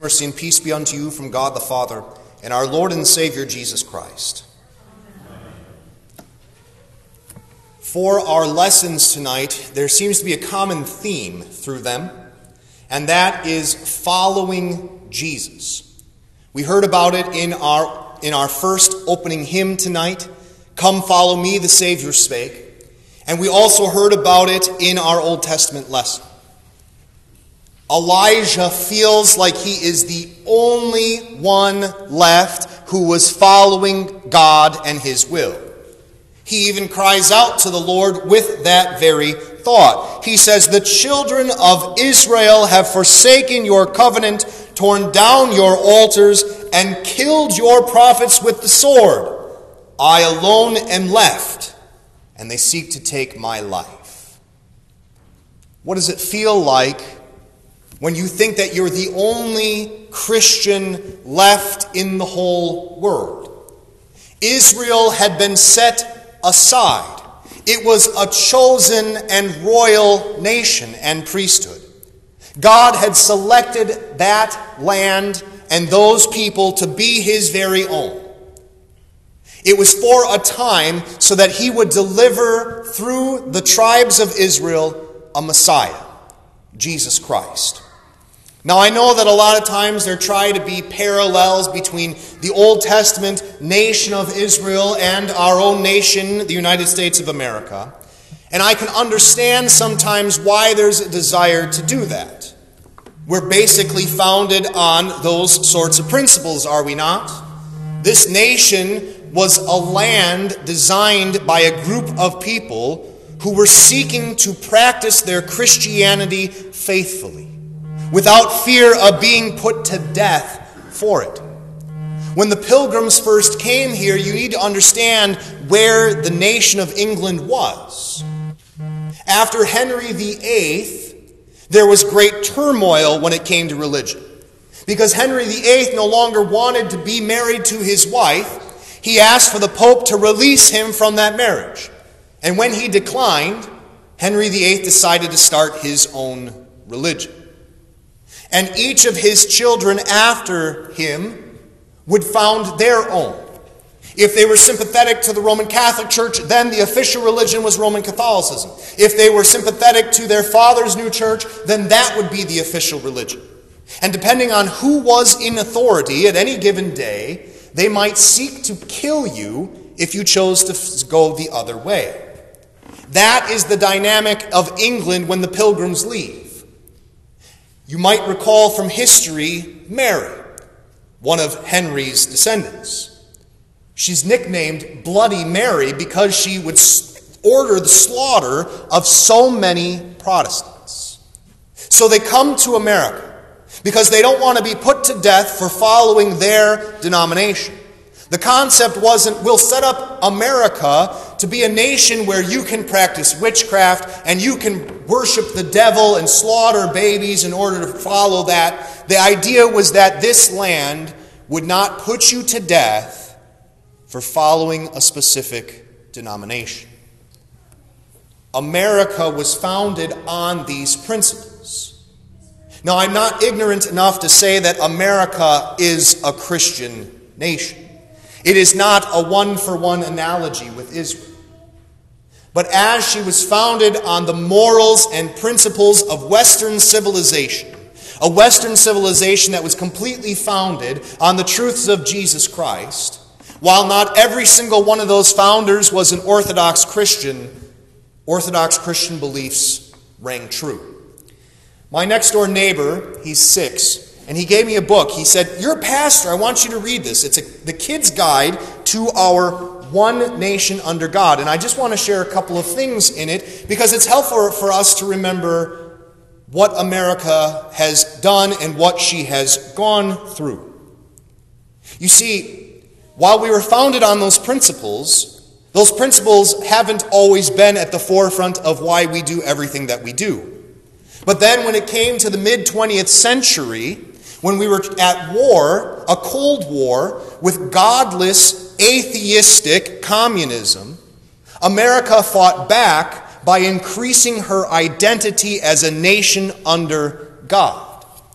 Mercy and peace be unto you from God the Father and our Lord and Savior Jesus Christ. For our lessons tonight, there seems to be a common theme through them, and that is following Jesus. We heard about it in our first opening hymn tonight, "Come Follow Me, the Savior spake," and we also heard about it in our Old Testament lesson. Elijah feels like he is the only one left who was following God and his will. He even cries out to the Lord with that very thought. He says, "The children of Israel have forsaken your covenant, torn down your altars, and killed your prophets with the sword. I alone am left, and they seek to take my life." What does it feel like when you think that you're the only Christian left in the whole world? Israel had been set aside. It was a chosen and royal nation and priesthood. God had selected that land and those people to be his very own. It was for a time so that he would deliver through the tribes of Israel a Messiah, Jesus Christ. Now, I know that a lot of times there try to be parallels between the Old Testament nation of Israel and our own nation, the United States of America. And I can understand sometimes why there's a desire to do that. We're basically founded on those sorts of principles, are we not? This nation was a land designed by a group of people who were seeking to practice their Christianity faithfully, without fear of being put to death for it. When the Pilgrims first came here, you need to understand where the nation of England was. After Henry VIII, there was great turmoil when it came to religion. Because Henry VIII no longer wanted to be married to his wife, he asked for the Pope to release him from that marriage. And when he declined, Henry VIII decided to start his own religion. And each of his children after him would found their own. If they were sympathetic to the Roman Catholic Church, then the official religion was Roman Catholicism. If they were sympathetic to their father's new church, then that would be the official religion. And depending on who was in authority at any given day, they might seek to kill you if you chose to go the other way. That is the dynamic of England when the Pilgrims leave. You might recall from history Mary, one of Henry's descendants. She's nicknamed Bloody Mary because she would order the slaughter of so many Protestants. So they come to America because they don't want to be put to death for following their denomination. The concept wasn't, we'll set up America to be a nation where you can practice witchcraft and you can worship the devil and slaughter babies in order to follow that. The idea was that this land would not put you to death for following a specific denomination. America was founded on these principles. Now, I'm not ignorant enough to say that America is a Christian nation. It is not a one-for-one analogy with Israel. But as she was founded on the morals and principles of Western civilization, a Western civilization that was completely founded on the truths of Jesus Christ, while not every single one of those founders was an Orthodox Christian beliefs rang true. My next-door neighbor, he's 6, and he gave me a book. He said, "You're a pastor, I want you to read this. It's the kid's guide to our one nation under God." And I just want to share a couple of things in it because it's helpful for us to remember what America has done and what she has gone through. You see, while we were founded on those principles haven't always been at the forefront of why we do everything that we do. But then when it came to the mid-20th century, when we were at war, a Cold War, with godless, atheistic communism, America fought back by increasing her identity as a nation under God.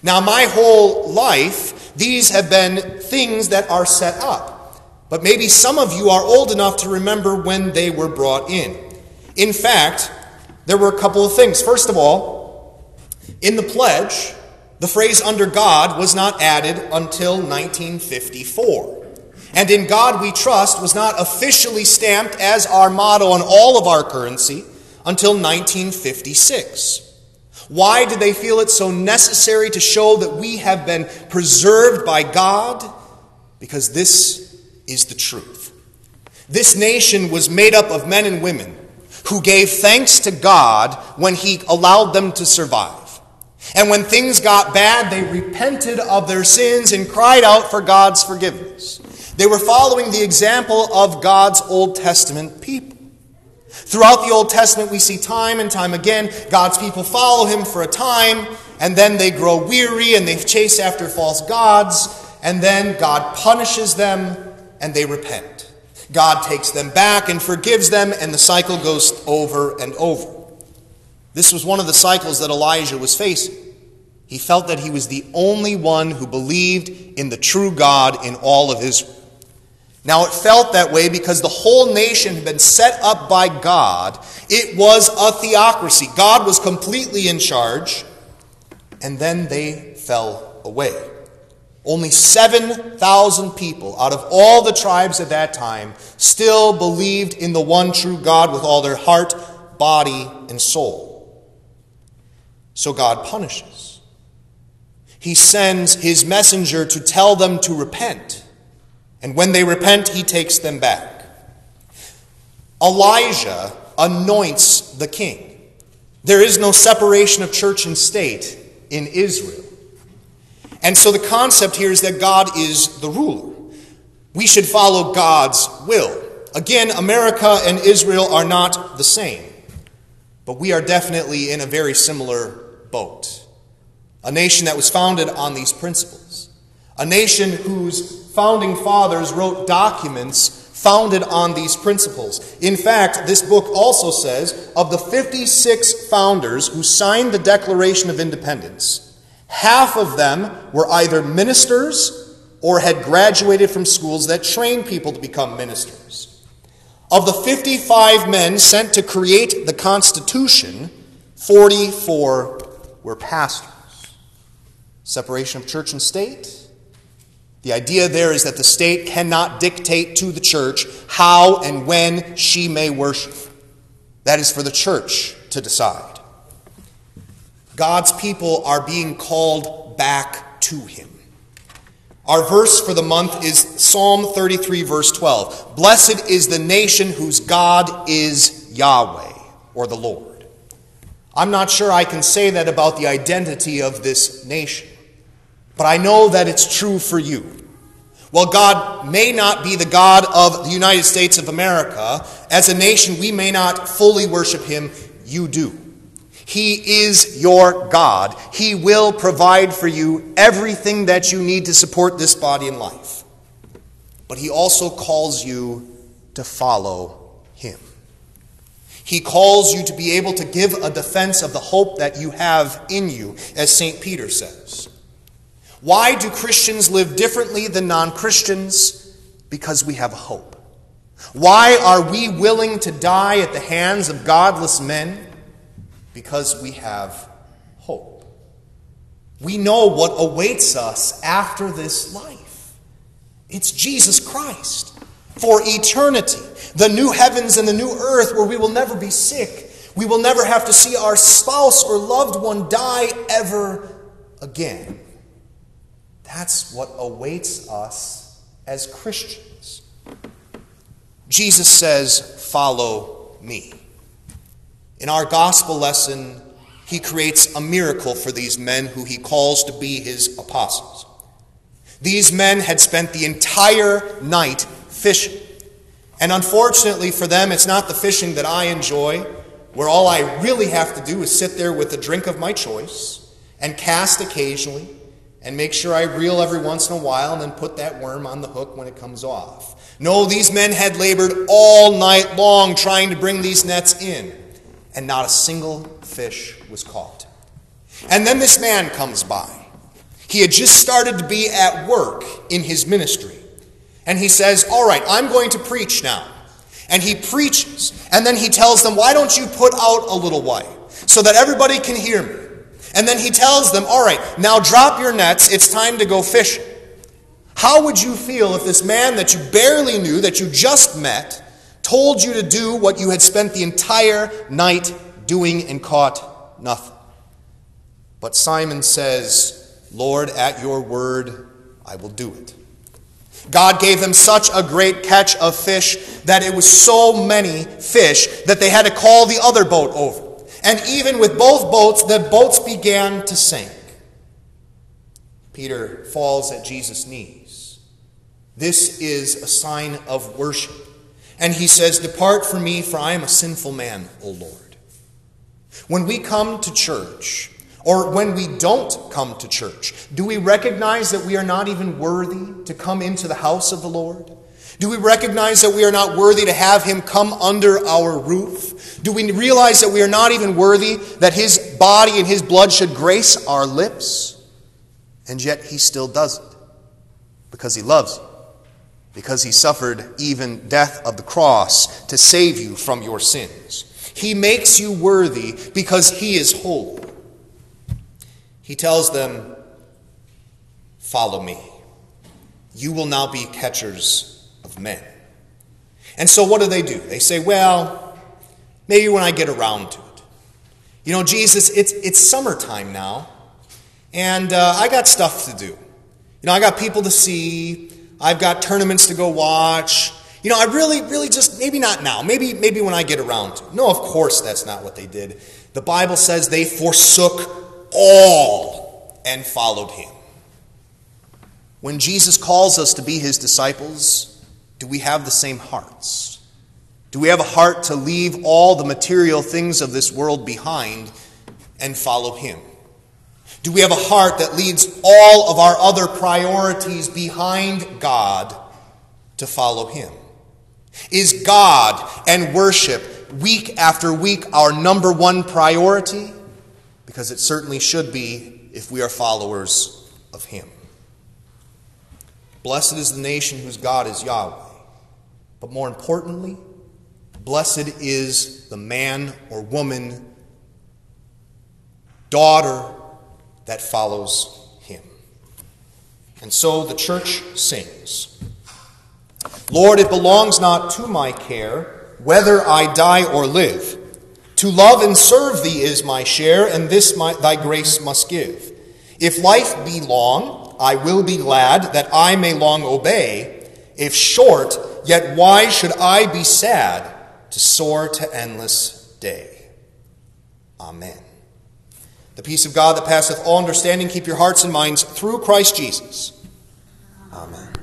Now, my whole life, these have been things that are set up. But maybe some of you are old enough to remember when they were brought in. In fact, there were a couple of things. First of all, in the pledge, the phrase "under God" was not added until 1954. And "in God we trust" was not officially stamped as our motto on all of our currency until 1956. Why did they feel it so necessary to show that we have been preserved by God? Because this is the truth. This nation was made up of men and women who gave thanks to God when He allowed them to survive. And when things got bad, they repented of their sins and cried out for God's forgiveness. They were following the example of God's Old Testament people. Throughout the Old Testament, we see time and time again, God's people follow Him for a time, and then they grow weary and they chase after false gods, and then God punishes them and they repent. God takes them back and forgives them, and the cycle goes over and over. This was one of the cycles that Elijah was facing. He felt that he was the only one who believed in the true God in all of Israel. Now, it felt that way because the whole nation had been set up by God. It was a theocracy. God was completely in charge, and then they fell away. Only 7,000 people out of all the tribes at that time still believed in the one true God with all their heart, body, and soul. So God punishes. He sends His messenger to tell them to repent. And when they repent, He takes them back. Elijah anoints the king. There is no separation of church and state in Israel. And so the concept here is that God is the ruler. We should follow God's will. Again, America and Israel are not the same. But we are definitely in a very similar boat. A nation that was founded on these principles. A nation whose founding fathers wrote documents founded on these principles. In fact, this book also says, of the 56 founders who signed the Declaration of Independence, half of them were either ministers or had graduated from schools that trained people to become ministers. Of the 55 men sent to create the Constitution, 44 were pastors. Separation of church and state. The idea there is that the state cannot dictate to the church how and when she may worship. That is for the church to decide. God's people are being called back to Him. Our verse for the month is Psalm 33, verse 12. Blessed is the nation whose God is Yahweh, or the Lord. I'm not sure I can say that about the identity of this nation. But I know that it's true for you. While God may not be the God of the United States of America, as a nation we may not fully worship Him, you do. He is your God. He will provide for you everything that you need to support this body and life. But He also calls you to follow Him. He calls you to be able to give a defense of the hope that you have in you, as St. Peter says. Why do Christians live differently than non-Christians? Because we have hope. Why are we willing to die at the hands of godless men? Because we have hope. We know what awaits us after this life. It's Jesus Christ for eternity. The new heavens and the new earth where we will never be sick. We will never have to see our spouse or loved one die ever again. That's what awaits us as Christians. Jesus says, "Follow me." In our gospel lesson, He creates a miracle for these men who He calls to be His apostles. These men had spent the entire night fishing. And unfortunately for them, it's not the fishing that I enjoy, where all I really have to do is sit there with a drink of my choice and cast occasionally, and make sure I reel every once in a while and then put that worm on the hook when it comes off. No, these men had labored all night long trying to bring these nets in, and not a single fish was caught. And then this man comes by, He had just started to be at work in his ministry. And he says, all right, I'm going to preach now. And he preaches. And then he tells them, why don't you put out a little while so that everybody can hear me? And then he tells them, all right, now drop your nets. It's time to go fishing. How would you feel if this man that you barely knew, that you just met, told you to do what you had spent the entire night doing and caught nothing? But Simon says, Lord, at your word, I will do it. God gave them such a great catch of fish that it was so many fish that they had to call the other boat over. And even with both boats, the boats began to sink. Peter falls at Jesus' knees. This is a sign of worship. And he says, depart from me, for I am a sinful man, O Lord. When we come to church, or when we don't come to church, do we recognize that we are not even worthy to come into the house of the Lord? Do we recognize that we are not worthy to have him come under our roof? Do we realize that we are not even worthy that his body and his blood should grace our lips? And yet he still does it because he loves you, because he suffered even death of the cross to save you from your sins. He makes you worthy because he is holy. He tells them, follow me. You will now be catchers of men. And so what do? They say, well, maybe when I get around to it. You know, Jesus, it's summertime now, and I got stuff to do. You know, I got people to see. I've got tournaments to go watch. You know, I really just, maybe not now. Maybe when I get around to it. No, of course that's not what they did. The Bible says they forsook all and followed him. When Jesus calls us to be his disciples, do we have the same hearts? Do we have a heart to leave all the material things of this world behind and follow him? Do we have a heart that leads all of our other priorities behind God to follow him? Is God and worship week after week our number one priority? Because it certainly should be if we are followers of him. Blessed is the nation whose God is Yahweh. But more importantly, blessed is the man or woman, daughter that follows him. And so the church sings, Lord, it belongs not to my care whether I die or live. To love and serve thee is my share, and this thy grace must give. If life be long, I will be glad that I may long obey. If short, yet why should I be sad to soar to endless day? Amen. The peace of God that passeth all understanding, keep your hearts and minds through Christ Jesus. Amen.